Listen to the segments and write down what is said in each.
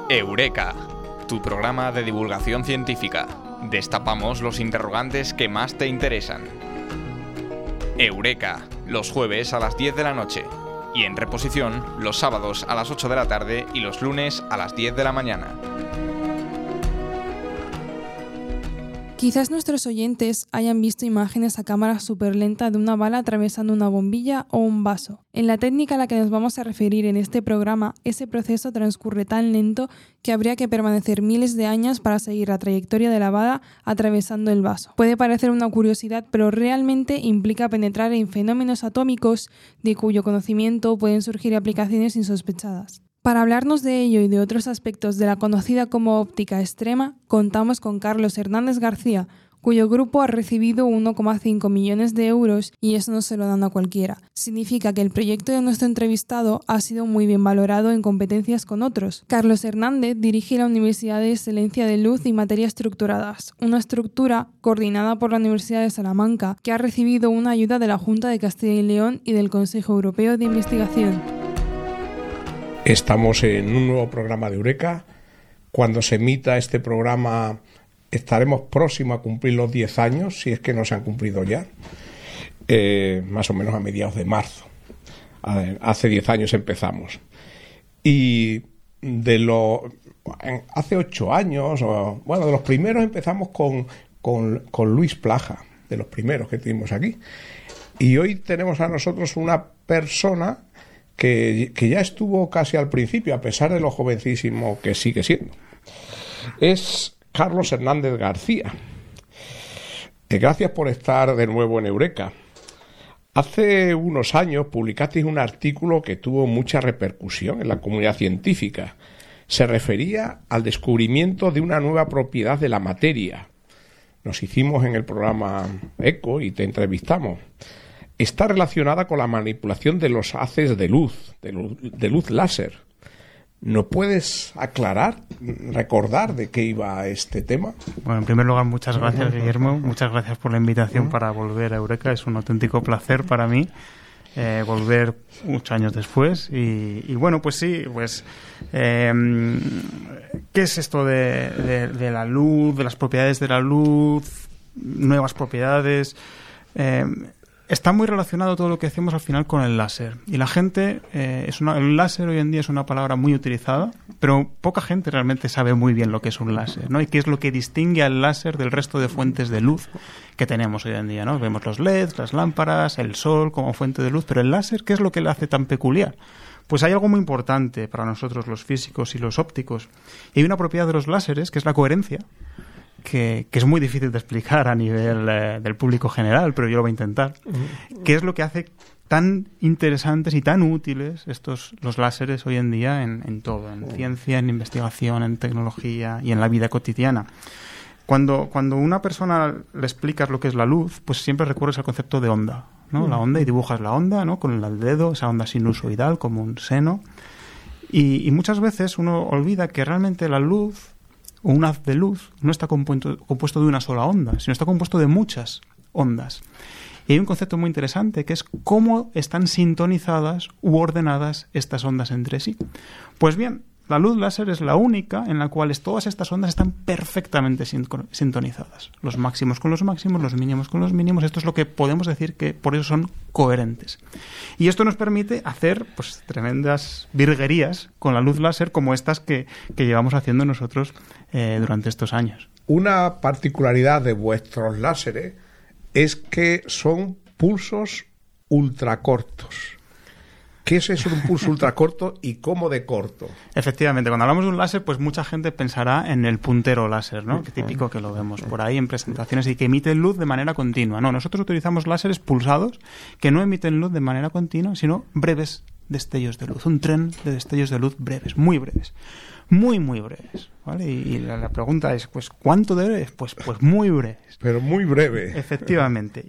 Eureka, tu programa de divulgación científica. Destapamos los interrogantes que más te interesan. Eureka, los jueves a las 10 de la noche. Y en reposición, los sábados a las 8 de la tarde y los lunes a las 10 de la mañana. Quizás nuestros oyentes hayan visto imágenes a cámara superlenta de una bala atravesando una bombilla o un vaso. En la técnica a la que nos vamos a referir en este programa, ese proceso transcurre tan lento que habría que permanecer miles de años para seguir la trayectoria de la bala atravesando el vaso. Puede parecer una curiosidad, pero realmente implica penetrar en fenómenos atómicos de cuyo conocimiento pueden surgir aplicaciones insospechadas. Para hablarnos de ello y de otros aspectos de la conocida como óptica extrema, contamos con Carlos Hernández García, cuyo grupo ha recibido 1,5 millones de euros y eso no se lo dan a cualquiera. Significa que el proyecto de nuestro entrevistado ha sido muy bien valorado en competencias con otros. Carlos Hernández dirige la Universidad de Excelencia de Luz y Materias Estructuradas, una estructura coordinada por la Universidad de Salamanca que ha recibido una ayuda de la Junta de Castilla y León y del Consejo Europeo de Investigación. Estamos en un nuevo programa de Eureka. Cuando se emita este programa estaremos próximos a cumplir los 10 años, si es que no se han cumplido ya, más o menos a mediados de marzo. Hace 10 años empezamos. Y hace 8 años, de los primeros empezamos con Luis Plaja, de los primeros que tuvimos aquí. Y hoy tenemos a nosotros una persona que ya estuvo casi al principio, a pesar de lo jovencísimo que sigue siendo. Es Carlos Hernández García. Gracias por estar de nuevo en Eureka. Hace unos años publicasteis un artículo que tuvo mucha repercusión en la comunidad científica. Se refería al descubrimiento de una nueva propiedad de la materia. Nos hicimos en el programa ECO y te entrevistamos. Está relacionada con la manipulación de los haces de luz láser. ¿No puedes aclarar, recordar de qué iba este tema? Bueno, en primer lugar, muchas gracias, Guillermo. Muchas gracias por la invitación para volver a Eureka. Es un auténtico placer para mí volver muchos años después. Y bueno, pues sí, ¿qué es esto de la luz, de las propiedades de la luz, nuevas propiedades? Está muy relacionado todo lo que hacemos al final con el láser. Y la gente, el láser hoy en día es una palabra muy utilizada, pero poca gente realmente sabe muy bien lo que es un láser, ¿no? Y qué es lo que distingue al láser del resto de fuentes de luz que tenemos hoy en día, ¿no? Vemos los LEDs, las lámparas, el sol como fuente de luz, pero el láser, ¿qué es lo que le hace tan peculiar? Pues hay algo muy importante para nosotros los físicos y los ópticos. Y hay una propiedad de los láseres que es la coherencia, que es muy difícil de explicar a nivel del público general, pero yo lo voy a intentar. ¿Qué es lo que hace tan interesantes y tan útiles los láseres hoy en día en todo, en ciencia, en investigación, en tecnología y en la vida cotidiana? Cuando una persona le explicas lo que es la luz, pues siempre recurres al concepto de onda, ¿no? La onda, y dibujas la onda, ¿no? Con el dedo, esa onda sinusoidal como un seno. Y muchas veces uno olvida que realmente la luz, o un haz de luz, no está compuesto de una sola onda, sino está compuesto de muchas ondas. Y hay un concepto muy interesante que es cómo están sintonizadas u ordenadas estas ondas entre sí. Pues bien, la luz láser es la única en la cual todas estas ondas están perfectamente sintonizadas. Los máximos con los máximos, los mínimos con los mínimos. Esto es lo que podemos decir que por eso son coherentes. Y esto nos permite hacer tremendas virguerías con la luz láser como estas que llevamos haciendo nosotros durante estos años. Una particularidad de vuestros láseres es que son pulsos ultracortos. ¿Qué es eso de un pulso ultracorto y cómo de corto? Efectivamente, cuando hablamos de un láser, pues mucha gente pensará en el puntero láser, ¿no? Que típico que lo vemos por ahí en presentaciones y que emiten luz de manera continua. No, nosotros utilizamos láseres pulsados que no emiten luz de manera continua, sino breves destellos de luz. Un tren de destellos de luz breves, muy breves. Muy, muy breves, ¿vale? Y la pregunta es, pues, ¿cuánto de breves? Pues muy breves. Pero muy breve. Efectivamente.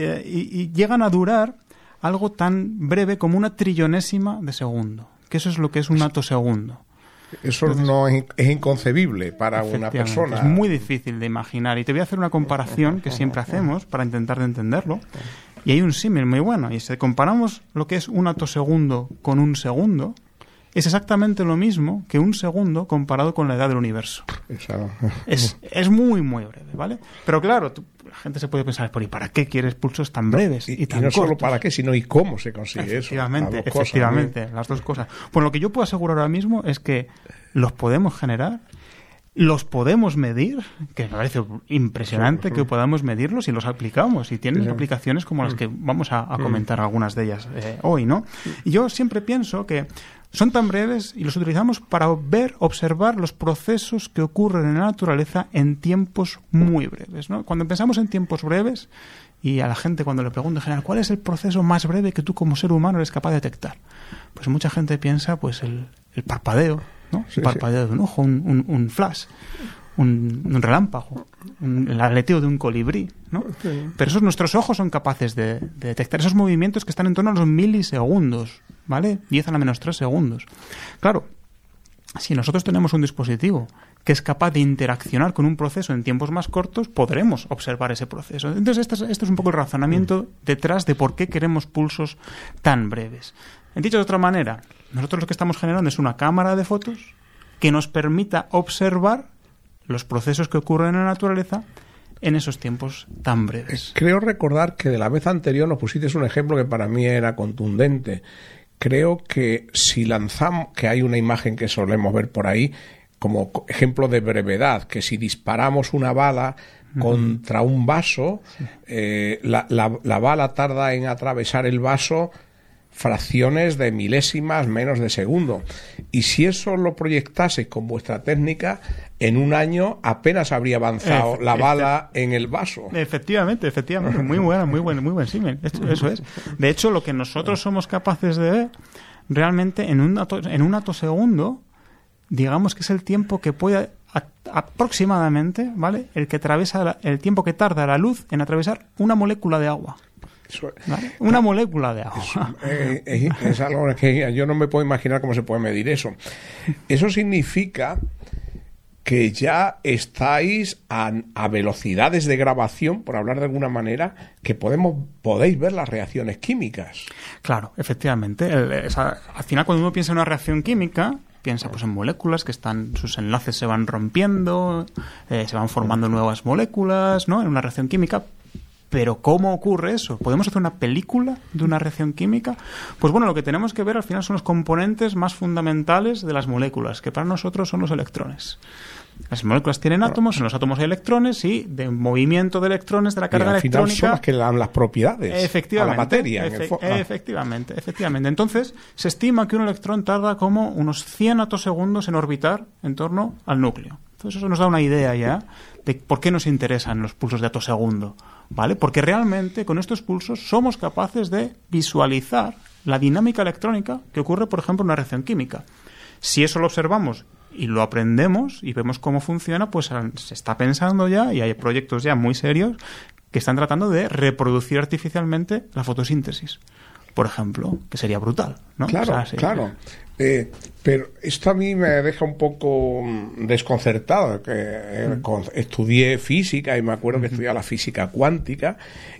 Y llegan a durar algo tan breve como una trillonésima de segundo, que eso es lo que es un atosegundo. Eso no es inconcebible para una persona. Es muy difícil de imaginar. Y te voy a hacer una comparación que siempre hacemos para intentar de entenderlo. Y hay un símil muy bueno. Y si comparamos lo que es un atosegundo con un segundo, es exactamente lo mismo que un segundo comparado con la edad del universo. Es muy, muy breve, ¿vale? Pero claro, la gente se puede pensar, ¿y para qué quieres pulsos tan breves y tan no cortos? Solo para qué, sino y cómo se consigue efectivamente, eso. Efectivamente, las dos cosas. Pues lo que yo puedo asegurar ahora mismo es que los podemos generar, los podemos medir, que me parece impresionante que podamos medirlos y los aplicamos. Y tienen aplicaciones como las que vamos a comentar algunas de ellas hoy, ¿no? Y yo siempre pienso que son tan breves y los utilizamos para observar los procesos que ocurren en la naturaleza en tiempos muy breves, ¿no? Cuando pensamos en tiempos breves, y a la gente cuando le pregunto en general, ¿cuál es el proceso más breve que tú como ser humano eres capaz de detectar? Pues mucha gente piensa pues el parpadeo, ¿no? El parpadeo de un ojo, un flash, un relámpago, el aleteo de un colibrí, ¿no? Pero nuestros ojos son capaces de detectar esos movimientos que están en torno a los milisegundos, ¿vale? 10 a la menos 3 segundos. Claro, si nosotros tenemos un dispositivo que es capaz de interaccionar con un proceso en tiempos más cortos, podremos observar ese proceso. Entonces, esto es un poco el razonamiento detrás de por qué queremos pulsos tan breves. Dicho de otra manera, nosotros lo que estamos generando es una cámara de fotos que nos permita observar los procesos que ocurren en la naturaleza en esos tiempos tan breves. Creo recordar que de la vez anterior nos pusiste un ejemplo que para mí era contundente. Creo que si lanzamos, que hay una imagen que solemos ver por ahí como ejemplo de brevedad, que si disparamos una bala contra un vaso, la bala tarda en atravesar el vaso fracciones de milésimas menos de segundo. Y si eso lo proyectase con vuestra técnica, en un año apenas habría avanzado la bala en el vaso. Efectivamente. Muy buen símil. Eso es. De hecho, lo que nosotros somos capaces de ver realmente en un atosegundo, digamos que es el tiempo que puede aproximadamente, ¿vale? El tiempo que tarda la luz en atravesar una molécula de agua. ¿Vale? Una molécula de agua. Es algo que yo no me puedo imaginar cómo se puede medir eso. Eso significa que ya estáis a velocidades de grabación, por hablar de alguna manera, que podéis ver las reacciones químicas. Claro, efectivamente. Al final, cuando uno piensa en una reacción química, piensa pues en moléculas que sus enlaces se van rompiendo, se van formando nuevas moléculas, ¿no? En una reacción química. Pero ¿cómo ocurre eso? ¿Podemos hacer una película de una reacción química? Pues bueno, lo que tenemos que ver al final son los componentes más fundamentales de las moléculas, que para nosotros son los electrones. Las moléculas tienen átomos, en los átomos hay electrones y de movimiento de electrones, de la carga electrónica... al final son las que le dan las propiedades a la materia. Efectivamente. Entonces, se estima que un electrón tarda como unos 100 atosegundos en orbitar en torno al núcleo. Entonces, eso nos da una idea ya de por qué nos interesan los pulsos de atosegundo, ¿vale? Porque realmente con estos pulsos somos capaces de visualizar la dinámica electrónica que ocurre, por ejemplo, en una reacción química. Si eso lo observamos y lo aprendemos y vemos cómo funciona, pues se está pensando ya, y hay proyectos ya muy serios que están tratando de reproducir artificialmente la fotosíntesis, por ejemplo, que sería brutal, ¿no? Claro. Pero esto a mí me deja un poco desconcertado, que estudié física y me acuerdo que estudiaba la física cuántica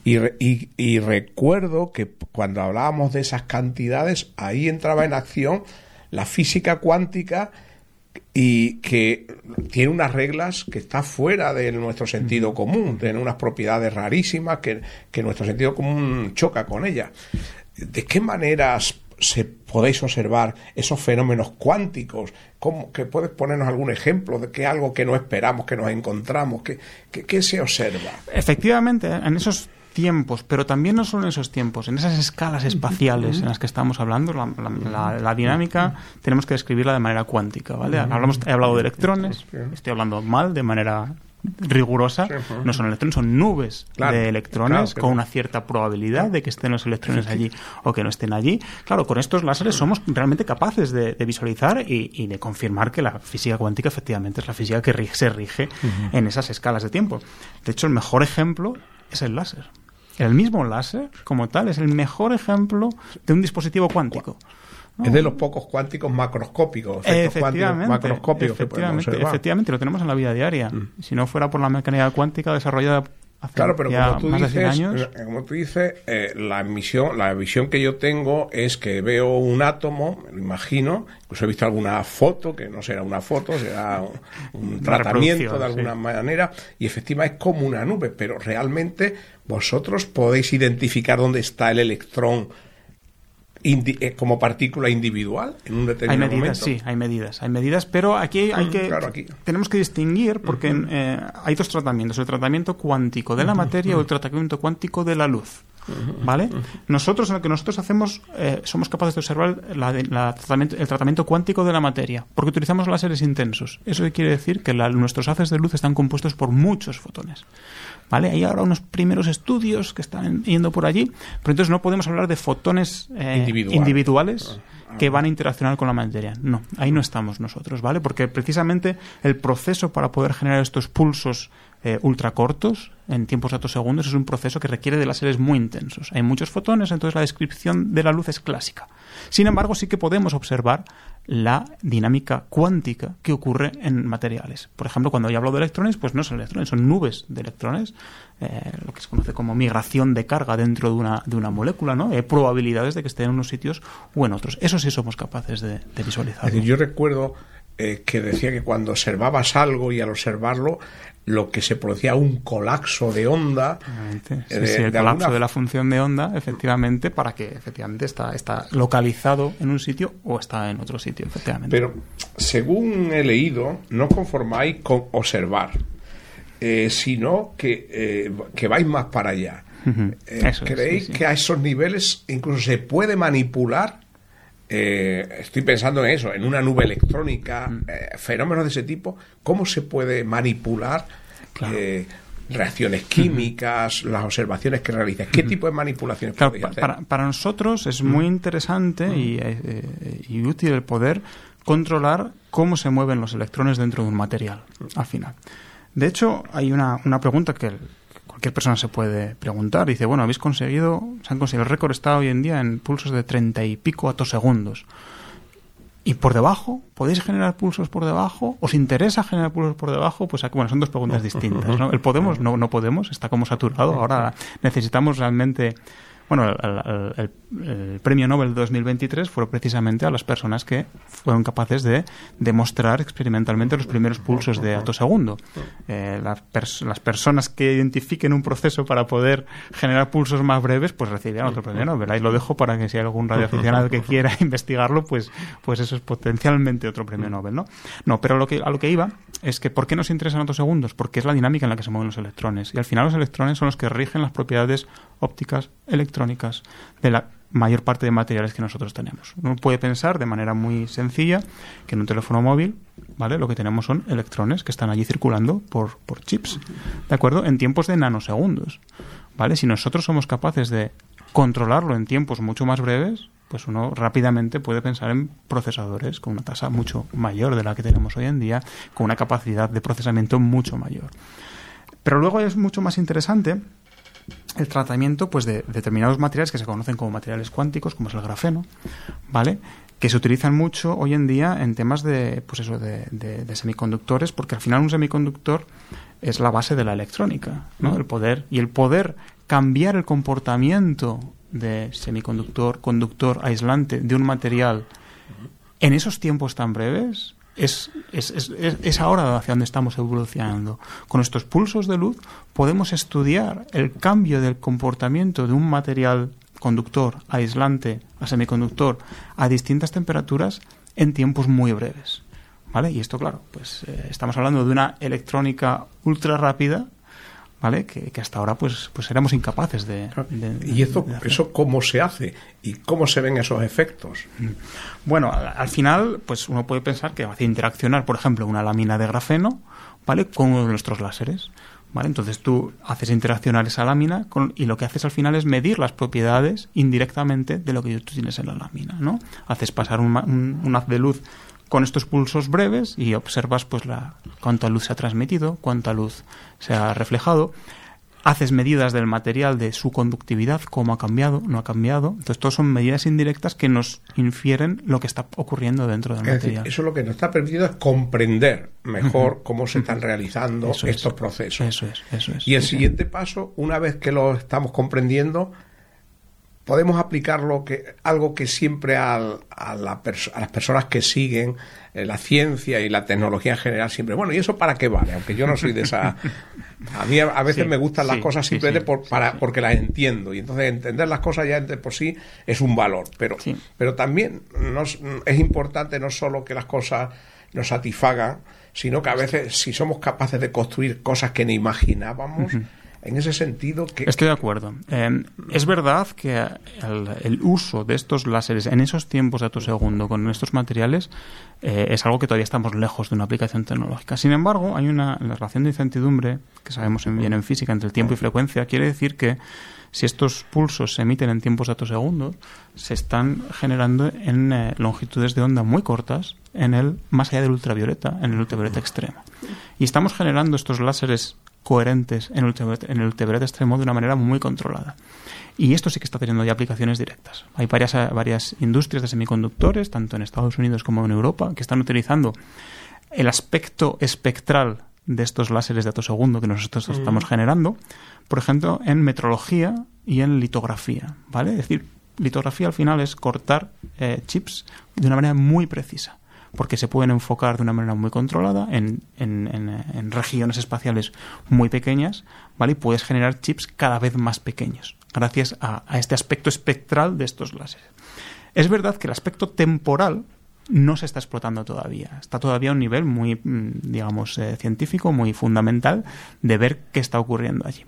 y recuerdo que cuando hablábamos de esas cantidades, ahí entraba en acción la física cuántica, y que tiene unas reglas que está fuera de nuestro sentido común, tiene unas propiedades rarísimas que nuestro sentido común choca con ellas. ¿De qué maneras podéis observar esos fenómenos cuánticos? ¿Que puedes ponernos algún ejemplo de que algo que no esperamos, que nos encontramos? ¿Qué se observa? Efectivamente, en esos tiempos, pero también no solo en esos tiempos, en esas escalas espaciales en las que estamos hablando, la dinámica tenemos que describirla de manera cuántica, ¿vale? He hablado de electrones, estoy hablando mal de manera rigurosa, no son electrones, son nubes de electrones con una cierta probabilidad de que estén los electrones allí o que no estén allí. Claro, con estos láseres somos realmente capaces de visualizar y de confirmar que la física cuántica efectivamente es la física que se rige en esas escalas de tiempo. De hecho, el mejor ejemplo es el láser. El mismo láser, como tal, es el mejor ejemplo de un dispositivo cuántico. Es de los pocos cuánticos macroscópicos, macroscópicos que podemos observar. Efectivamente, lo tenemos en la vida diaria. Si no fuera por la mecánica cuántica desarrollada Claro, pero como tú dices, la visión que yo tengo es que veo un átomo, me lo imagino, incluso he visto alguna foto, que no será una foto, será un tratamiento de alguna manera, y efectivamente es como una nube, pero realmente vosotros podéis identificar dónde está el electrón como partícula individual en un determinado momento. Sí, hay medidas, pero aquí tenemos que distinguir porque hay dos tratamientos, el tratamiento cuántico de la materia o el tratamiento cuántico de la luz. ¿Vale? Nosotros, en lo que nosotros hacemos, somos capaces de observar el tratamiento cuántico de la materia, porque utilizamos láseres intensos. Eso quiere decir que nuestros haces de luz están compuestos por muchos fotones. ¿Vale? Hay ahora unos primeros estudios que están yendo por allí, pero entonces no podemos hablar de fotones individuales que van a interaccionar con la materia. No, ahí no estamos nosotros, ¿vale? Porque precisamente el proceso para poder generar estos pulsos ultracortos en tiempos de atosegundos es un proceso que requiere de láseres muy intensos. Hay muchos fotones, entonces la descripción de la luz es clásica. Sin embargo, sí que podemos observar la dinámica cuántica que ocurre en materiales. Por ejemplo, cuando yo hablo de electrones, pues no son electrones, son nubes de electrones, lo que se conoce como migración de carga dentro de una molécula, ¿no? Hay probabilidades de que esté en unos sitios o en otros. Eso sí somos capaces de visualizar. Es decir, yo recuerdo que decía que cuando observabas algo y al observarlo lo que se producía un colapso de onda. El colapso de la función de onda, efectivamente, para que efectivamente está localizado en un sitio o está en otro sitio, efectivamente. Pero, según he leído, no conformáis con observar, sino que vais más para allá. ¿Creéis que a esos niveles incluso se puede manipular? Estoy pensando en eso, en una nube electrónica, fenómenos de ese tipo. ¿Cómo se puede manipular reacciones químicas, las observaciones que realizas? ¿Qué tipo de manipulaciones podéis hacer? Para nosotros es muy interesante y útil el poder controlar cómo se mueven los electrones dentro de un material, al final. De hecho, hay una pregunta que cualquier persona se puede preguntar. Dice, bueno, se han conseguido, el récord está hoy en día en pulsos de 30 y pico atosegundos. ¿Y por debajo? ¿Podéis generar pulsos por debajo? ¿Os interesa generar pulsos por debajo? Pues son dos preguntas distintas, ¿no? ¿El podemos? No podemos, está como saturado. Ahora necesitamos realmente... Bueno, el premio Nobel de 2023 fue precisamente a las personas que fueron capaces de demostrar experimentalmente los primeros pulsos de atosegundo. Las personas que identifiquen un proceso para poder generar pulsos más breves, pues recibirán otro premio Nobel. Ahí lo dejo para que si hay algún radioaficionado que quiera investigarlo, pues eso es potencialmente otro premio Nobel, ¿no? No, pero a lo que iba es que ¿por qué nos interesan atosegundos? Porque es la dinámica en la que se mueven los electrones. Y al final los electrones son los que rigen las propiedades ópticas electrónicas de la mayor parte de materiales que nosotros tenemos. Uno puede pensar de manera muy sencilla que en un teléfono móvil, ¿vale?, lo que tenemos son electrones que están allí circulando por chips, ¿de acuerdo?, en tiempos de nanosegundos, ¿vale? Si nosotros somos capaces de controlarlo en tiempos mucho más breves, pues uno rápidamente puede pensar en procesadores con una tasa mucho mayor de la que tenemos hoy en día, con una capacidad de procesamiento mucho mayor. Pero luego es mucho más interesante el tratamiento, pues, de determinados materiales que se conocen como materiales cuánticos, como es el grafeno, ¿vale?, que se utilizan mucho hoy en día en temas de semiconductores, porque al final un semiconductor es la base de la electrónica, ¿no? El poder cambiar el comportamiento de semiconductor, conductor, aislante de un material en esos tiempos tan breves es ahora hacia donde estamos evolucionando. Con estos pulsos de luz podemos estudiar el cambio del comportamiento de un material conductor, aislante, a semiconductor, a distintas temperaturas en tiempos muy breves, ¿vale? Y esto, claro, pues estamos hablando de una electrónica ultra rápida, ¿vale?, que hasta ahora pues éramos incapaces de ¿Y eso cómo se hace? ¿Y cómo se ven esos efectos? Bueno, al final pues uno puede pensar que hace interaccionar, por ejemplo, una lámina de grafeno, ¿vale?, con uno de nuestros láseres, ¿vale? Entonces tú haces interaccionar esa lámina y lo que haces al final es medir las propiedades indirectamente de lo que tú tienes en la lámina, ¿no? Haces pasar un haz de luz con estos pulsos breves y observas pues cuánta luz se ha transmitido, cuánta luz se ha reflejado. haces medidas del material, de su conductividad, cómo ha cambiado, no ha cambiado. Entonces, todo son medidas indirectas que nos infieren lo que está ocurriendo dentro del material. Eso lo que nos está permitiendo es comprender mejor cómo se están realizando estos procesos. Eso es. Y el siguiente paso, una vez que lo estamos comprendiendo, podemos aplicarlo algo que siempre a las personas que siguen la ciencia y la tecnología en general siempre, bueno, ¿y eso para qué vale? Aunque yo no soy de esa... A mí a veces me gustan las cosas simplemente porque las entiendo, y entonces entender las cosas ya de por sí es un valor, pero también es importante no solo que las cosas nos satisfagan, sino que a veces si somos capaces de construir cosas que ni imaginábamos, en ese sentido... Estoy de acuerdo. Es verdad que el uso de estos láseres en esos tiempos de atosegundo con estos materiales es algo que todavía estamos lejos de una aplicación tecnológica. Sin embargo, hay la relación de incertidumbre, que sabemos bien en física, entre el tiempo y frecuencia. Quiere decir que si estos pulsos se emiten en tiempos de atosegundos, se están generando en longitudes de onda muy cortas, más allá del ultravioleta, en el ultravioleta extremo. Y estamos generando estos láseres coherentes en el ultravioleta extremo de una manera muy controlada. Y esto sí que está teniendo ya aplicaciones directas. Hay varias industrias de semiconductores, tanto en Estados Unidos como en Europa, que están utilizando el aspecto espectral de estos láseres de atosegundo que nosotros estamos generando, por ejemplo, en metrología y en litografía, ¿vale? Es decir, litografía al final es cortar chips de una manera muy precisa, porque se pueden enfocar de una manera muy controlada en regiones espaciales muy pequeñas, ¿vale? Y puedes generar chips cada vez más pequeños gracias a este aspecto espectral de estos láseres. Es verdad que el aspecto temporal no se está explotando todavía. Está todavía a un nivel muy, científico, muy fundamental de ver qué está ocurriendo allí.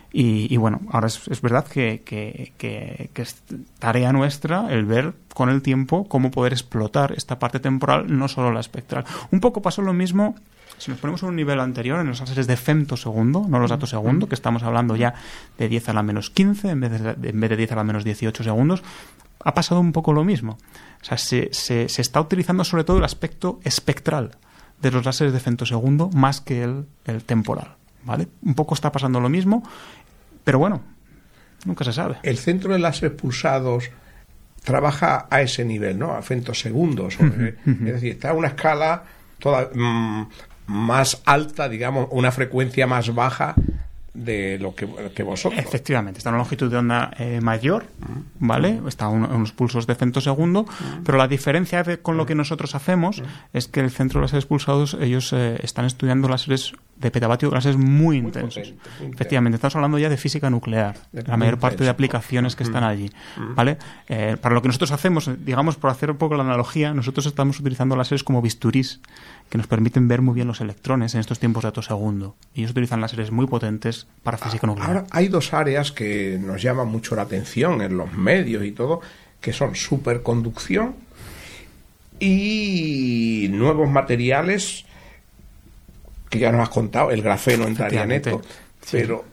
Y bueno, ahora es verdad que es tarea nuestra el ver con el tiempo cómo poder explotar esta parte temporal, no solo la espectral. Un poco pasó lo mismo si nos ponemos a un nivel anterior en los láseres de femtosegundo, no los atosegundo, que estamos hablando ya de 10 a la menos 15 en vez de 10 a la menos 18 segundos. Ha pasado un poco lo mismo. O sea, se está utilizando sobre todo el aspecto espectral de los láseres de femtosegundo más que el temporal, ¿vale? Un poco está pasando lo mismo, pero bueno, nunca se sabe. El centro de láseres pulsados trabaja a ese nivel, ¿no? A femtosegundos. Es decir, está a una escala más alta, digamos, una frecuencia más baja de lo que vosotros. Efectivamente, está en una longitud de onda mayor, ¿vale? Está a unos pulsos de femtosegundo, pero la diferencia con lo que nosotros hacemos es que el centro de láseres pulsados, ellos están estudiando láseres de petavatio, láseres muy intensos. Potente. Efectivamente, estamos hablando ya de física nuclear, la mayor parte de aplicaciones que están allí, ¿vale? Para lo que nosotros hacemos, digamos, por hacer un poco la analogía, nosotros estamos utilizando láseres como bisturís, que nos permiten ver muy bien los electrones en estos tiempos de atosegundo. Y ellos utilizan láseres muy potentes para física nuclear. Ahora, hay dos áreas que nos llaman mucho la atención en los medios y todo, que son superconducción y nuevos materiales, que ya nos has contado, el grafeno entraría en esto, pero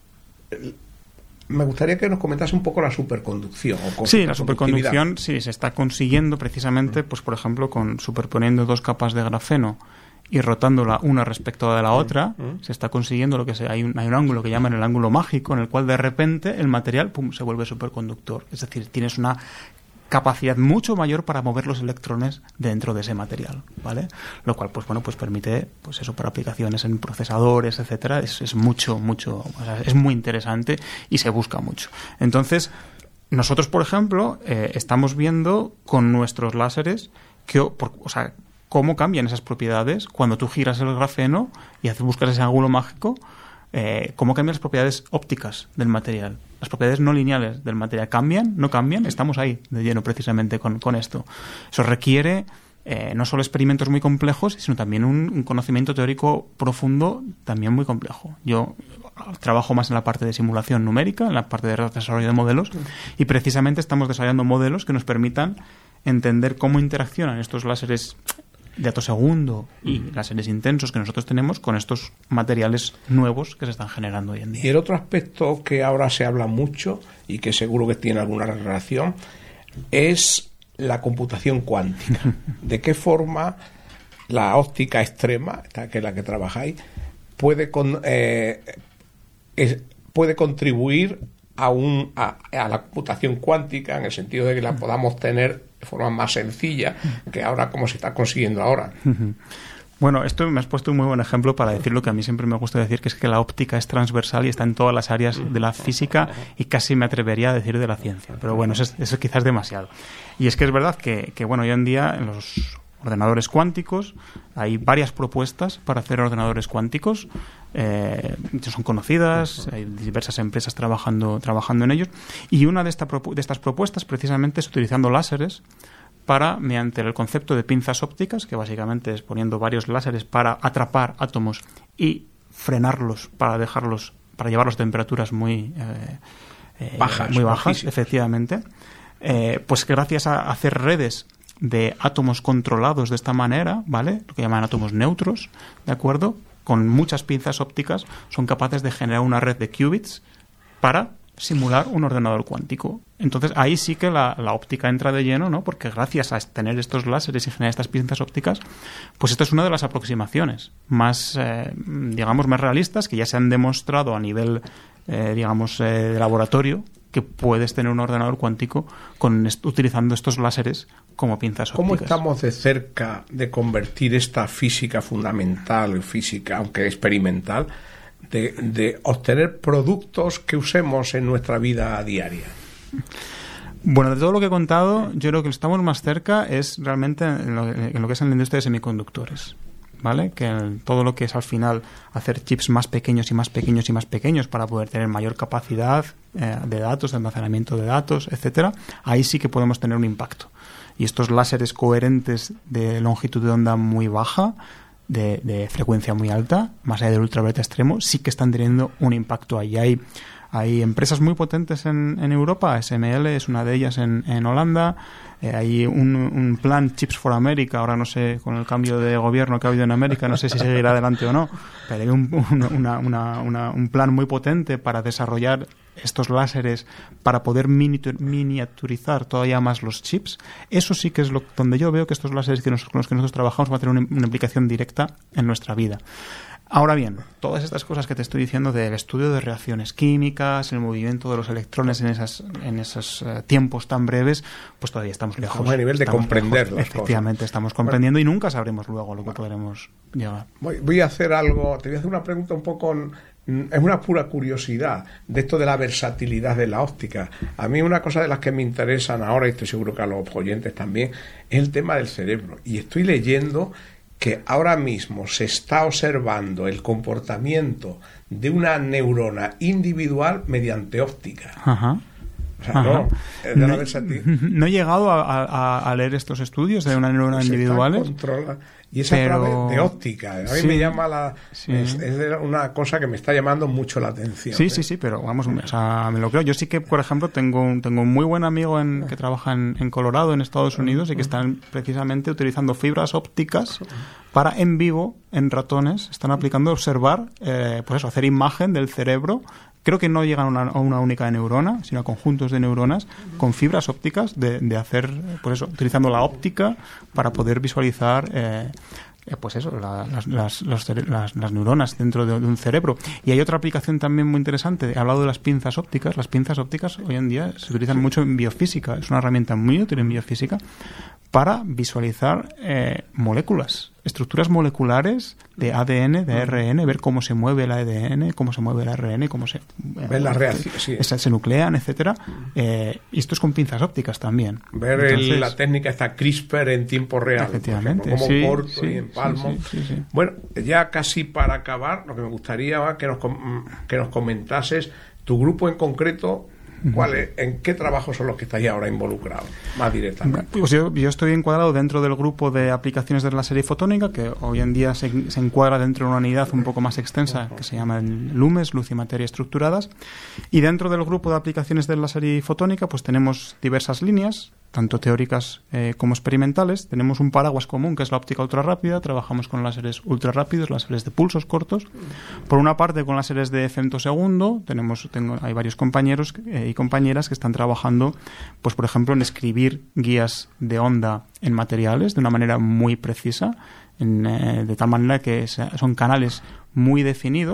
me gustaría que nos comentase un poco la superconducción. Sí, la superconducción sí se está consiguiendo precisamente, pues por ejemplo, con superponiendo dos capas de grafeno y rotándola una respecto de la otra, se está consiguiendo lo que hay un ángulo que llaman el ángulo mágico, en el cual de repente el material se vuelve superconductor. Es decir, tienes una capacidad mucho mayor para mover los electrones dentro de ese material, ¿vale? Lo cual, pues bueno, pues permite, pues eso, para aplicaciones en procesadores, etcétera, es mucho, o sea, es muy interesante y se busca mucho. Entonces, nosotros, por ejemplo, estamos viendo con nuestros láseres cómo cambian esas propiedades cuando tú giras el grafeno y buscas ese ángulo mágico. Cómo cambian las propiedades ópticas del material. Las propiedades no lineales del material cambian, no cambian, estamos ahí de lleno precisamente con esto. Eso requiere no solo experimentos muy complejos, sino también un conocimiento teórico profundo también muy complejo. Yo trabajo más en la parte de simulación numérica, en la parte de desarrollo de modelos, y precisamente estamos desarrollando modelos que nos permitan entender cómo interaccionan estos láseres de atosegundo y láseres intensos que nosotros tenemos con estos materiales nuevos que se están generando hoy en día. Y el otro aspecto que ahora se habla mucho y que seguro que tiene alguna relación es la computación cuántica. ¿De qué forma la óptica extrema, que es la que trabajáis, puede puede contribuir a la computación cuántica, en el sentido de que la podamos tener de forma más sencilla que ahora, como se está consiguiendo ahora. Bueno, esto me has puesto un muy buen ejemplo para decir lo que a mí siempre me gusta decir, que es que la óptica es transversal y está en todas las áreas de la física, y casi me atrevería a decir de la ciencia. Pero bueno, eso quizás es demasiado. Y es que es verdad que bueno, hoy en día en los ordenadores cuánticos hay varias propuestas para hacer ordenadores cuánticos. Son conocidas, hay diversas empresas trabajando en ellos, y una de estas propuestas precisamente es utilizando láseres para, mediante el concepto de pinzas ópticas, que básicamente es poniendo varios láseres para atrapar átomos y frenarlos para llevarlos a temperaturas muy bajas, efectivamente, pues gracias a hacer redes de átomos controlados de esta manera, ¿vale? Lo que llaman átomos neutros, ¿de acuerdo? Con muchas pinzas ópticas son capaces de generar una red de qubits para simular un ordenador cuántico. Entonces ahí sí que la óptica entra de lleno, ¿no? Porque gracias a tener estos láseres y generar estas pinzas ópticas, pues esta es una de las aproximaciones más, digamos, más realistas, que ya se han demostrado a nivel, de laboratorio, que puedes tener un ordenador cuántico utilizando estos láseres como pinzas ópticas. ¿Cómo estamos de cerca de convertir esta física fundamental, física, aunque experimental, de obtener productos que usemos en nuestra vida diaria? Bueno, de todo lo que he contado, yo creo que estamos más cerca es realmente en lo que es en la industria de semiconductores, ¿vale? Que todo lo que es al final hacer chips más pequeños y más pequeños y más pequeños para poder tener mayor capacidad de datos, de almacenamiento de datos, etcétera, ahí sí que podemos tener un impacto. Y estos láseres coherentes de longitud de onda muy baja, de frecuencia muy alta, más allá del ultravioleta extremo, sí que están teniendo un impacto ahí. Hay empresas muy potentes en Europa, SML es una de ellas en Holanda. Hay un plan Chips for America, ahora no sé, con el cambio de gobierno que ha habido en América, no sé si seguirá adelante o no, pero hay un plan muy potente para desarrollar estos láseres para poder miniaturizar todavía más los chips. Eso sí que es donde yo veo que estos láseres con los que nosotros trabajamos van a tener una implicación directa en nuestra vida. Ahora bien, todas estas cosas que te estoy diciendo del estudio de reacciones químicas, el movimiento de los electrones en esos tiempos tan breves, pues todavía estamos lejos. Estamos a nivel de comprender las Efectivamente, cosas. Estamos comprendiendo y nunca sabremos luego lo que podremos llegar. Voy a hacer algo, te voy a hacer una pregunta un poco... Es una pura curiosidad de esto de la versatilidad de la óptica. A mí una cosa de las que me interesan ahora, y estoy seguro que a los oyentes también, es el tema del cerebro. Y estoy leyendo que ahora mismo se está observando el comportamiento de una neurona individual mediante óptica. Ajá. O sea, no he llegado a leer estos estudios de una neurona individuales. Y es a través de óptica. A mí me llama es una cosa que me está llamando mucho la atención. Sí, pero vamos, me lo creo. Yo sí que, por ejemplo, tengo un muy buen amigo que trabaja en Colorado, en Estados Unidos, y que están precisamente utilizando fibras ópticas para, en vivo, en ratones, están aplicando observar, hacer imagen del cerebro. Creo que no llegan a una única neurona, sino a conjuntos de neuronas con fibras ópticas de hacer, utilizando la óptica para poder visualizar las neuronas dentro de un cerebro. Y hay otra aplicación también muy interesante. He hablado de las pinzas ópticas. Las pinzas ópticas hoy en día se utilizan mucho en biofísica. Es una herramienta muy útil en biofísica para visualizar moléculas, estructuras moleculares de ADN, de ARN, ver cómo se mueve el ADN, cómo se mueve el ARN, cómo se nuclean, etcétera. Y esto es con pinzas ópticas también. Ver la técnica esta CRISPR en tiempo real. Efectivamente. Como corto y en palmo. Sí. Bueno, ya casi para acabar, lo que me gustaría que nos comentases tu grupo en concreto. ¿En qué trabajos son los que estáis ahora involucrados más directamente? Pues yo estoy encuadrado dentro del grupo de aplicaciones de láser y fotónica, que hoy en día se encuadra dentro de una unidad un poco más extensa que se llama LUMES, Luz y Materia Estructuradas, y dentro del grupo de aplicaciones de láser y fotónica pues tenemos diversas líneas, tanto teóricas como experimentales. Tenemos un paraguas común que es la óptica ultrarrápida. Trabajamos con láseres ultrarrápidos, láseres de pulsos cortos. Por una parte, con láseres de femtosegundo hay varios compañeros y compañeras que están trabajando, pues por ejemplo, en escribir guías de onda en materiales de una manera muy precisa, de tal manera que son canales muy definidos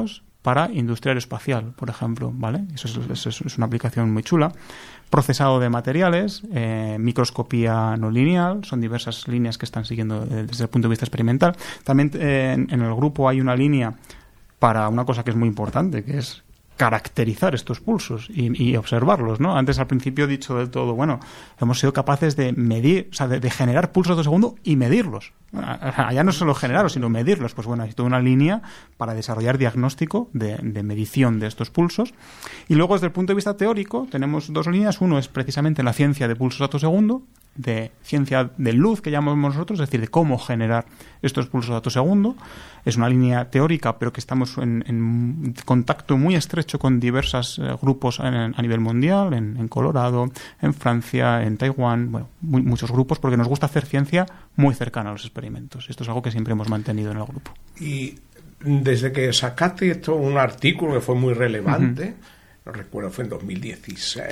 para industria aeroespacial, por ejemplo, ¿vale? Eso es una aplicación muy chula. Procesado de materiales, microscopía no lineal, son diversas líneas que están siguiendo desde el punto de vista experimental. También en el grupo hay una línea para una cosa que es muy importante, que es caracterizar estos pulsos y observarlos, ¿no? Antes, al principio, he dicho del todo, bueno, hemos sido capaces de medir, o sea, de generar pulsos de segundo y medirlos. Ya no solo generarlos, sino medirlos. Pues bueno, hay toda una línea para desarrollar diagnóstico de medición de estos pulsos. Y luego, desde el punto de vista teórico, tenemos dos líneas. Uno es precisamente la ciencia de pulsos datos segundo, de ciencia de luz, que llamamos nosotros, es decir, de cómo generar estos pulsos datos segundo. Es una línea teórica, pero que estamos en contacto muy estrecho con diversos grupos a nivel mundial, en Colorado, en Francia, en Taiwán, bueno, muchos grupos, porque nos gusta hacer ciencia muy cercana a los experimentos. Esto es algo que siempre hemos mantenido en el grupo. Y desde que sacaste esto, un artículo que fue muy relevante, no recuerdo, fue en 2016.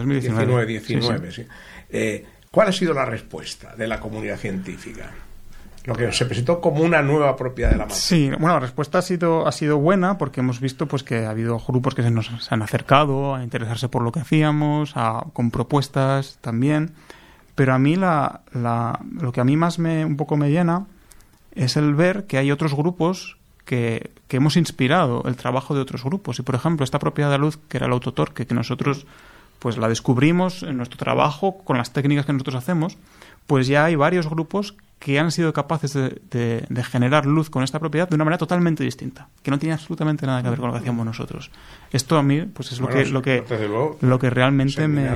2019, sí. ¿Cuál ha sido la respuesta de la comunidad científica? Lo que se presentó como una nueva propiedad de la materia. Sí, bueno, la respuesta ha sido buena, porque hemos visto pues que ha habido grupos que se nos han acercado a interesarse por lo que hacíamos, con propuestas también. Pero a mí lo que a mí más un poco me llena es el ver que hay otros grupos que hemos inspirado el trabajo de otros grupos. Y, por ejemplo, esta propiedad de la luz, que era el autotorque, que nosotros pues la descubrimos en nuestro trabajo con las técnicas que nosotros hacemos, pues ya hay varios grupos que han sido capaces de generar luz con esta propiedad de una manera totalmente distinta, que no tiene absolutamente nada que ver con lo que hacíamos nosotros. Esto a mí pues es lo que realmente me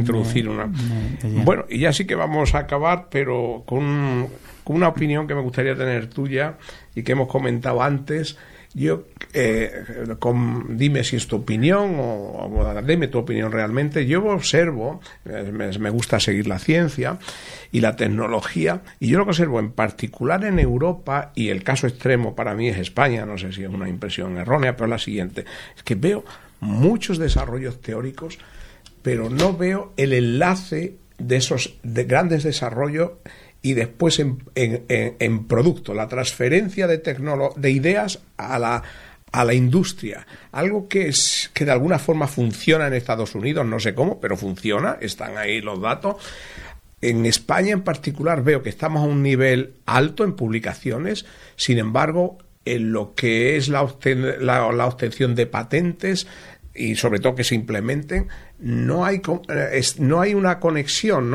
Bueno, y ya sí que vamos a acabar, pero con una opinión que me gustaría tener tuya y que hemos comentado antes. Yo, dime si es tu opinión o dime tu opinión realmente. Yo observo, me gusta seguir la ciencia y la tecnología, y yo lo que observo en particular en Europa, y el caso extremo para mí es España, no sé si es una impresión errónea, pero es la siguiente, es que veo muchos desarrollos teóricos, pero no veo el enlace de esos grandes desarrollos y después en producto, la transferencia de ideas a la industria. Algo que de alguna forma funciona en Estados Unidos, no sé cómo, pero funciona, están ahí los datos. En España en particular veo que estamos a un nivel alto en publicaciones, sin embargo, en lo que es la obtención de patentes y sobre todo que se implementen, no hay una conexión,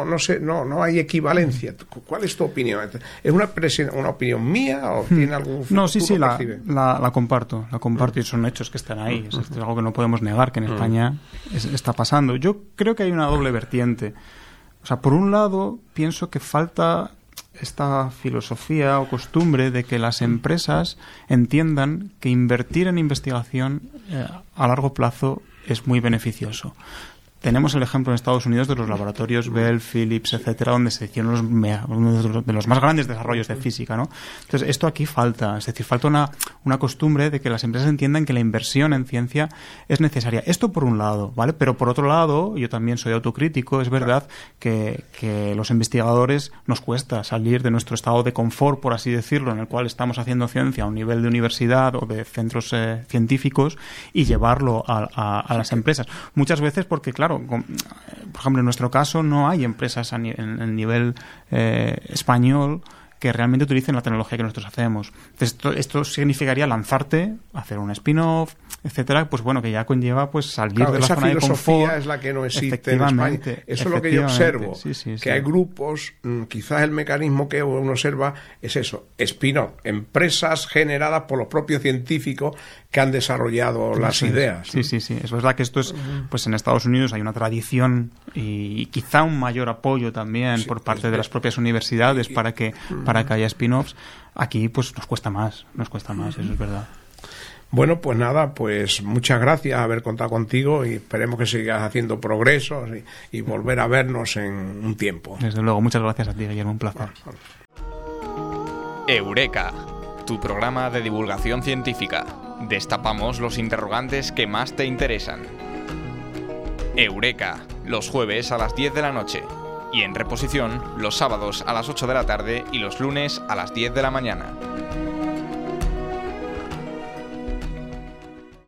no hay equivalencia. ¿Cuál es tu opinión? ¿Es una opinión mía o tiene algún futuro? No, sí, la comparto y son hechos que están ahí. Es algo que no podemos negar, que en España está pasando. Yo creo que hay una doble vertiente. O sea, por un lado, pienso que falta esta filosofía o costumbre de que las empresas entiendan que invertir en investigación a largo plazo es muy beneficioso. Tenemos el ejemplo en Estados Unidos de los laboratorios Bell, Philips, etcétera, donde se hicieron uno de los más grandes desarrollos de física, ¿no? Entonces, esto aquí falta. Es decir, falta una costumbre de que las empresas entiendan que la inversión en ciencia es necesaria. Esto por un lado, ¿vale? Pero por otro lado, yo también soy autocrítico, es verdad que los investigadores nos cuesta salir de nuestro estado de confort, por así decirlo, en el cual estamos haciendo ciencia a un nivel de universidad o de centros científicos y llevarlo a las empresas. Muchas veces porque, claro, por ejemplo, en nuestro caso no hay empresas en nivel español que realmente utilicen la tecnología que nosotros hacemos. Entonces, esto significaría lanzarte, hacer un spin-off, etcétera, pues bueno, que ya conlleva pues salir de la zona de confort. Esa filosofía es la que no existe en España. Eso es lo que yo observo, que hay grupos, quizás el mecanismo que uno observa es eso, spin-off, empresas generadas por los propios científicos que han desarrollado las ideas. Sí, es verdad que esto es, pues en Estados Unidos hay una tradición y quizá un mayor apoyo también por parte de las propias universidades para que haya spin-offs. Aquí pues nos cuesta más, eso es verdad. Bueno, pues nada, pues muchas gracias haber contado contigo y esperemos que sigas haciendo progresos y volver a vernos en un tiempo. Desde luego, muchas gracias a ti, Guillermo, un placer. Eureka, tu programa de divulgación científica. Destapamos los interrogantes que más te interesan. Eureka, los jueves a las 10 de la noche. Y en reposición, los sábados a las 8 de la tarde y los lunes a las 10 de la mañana.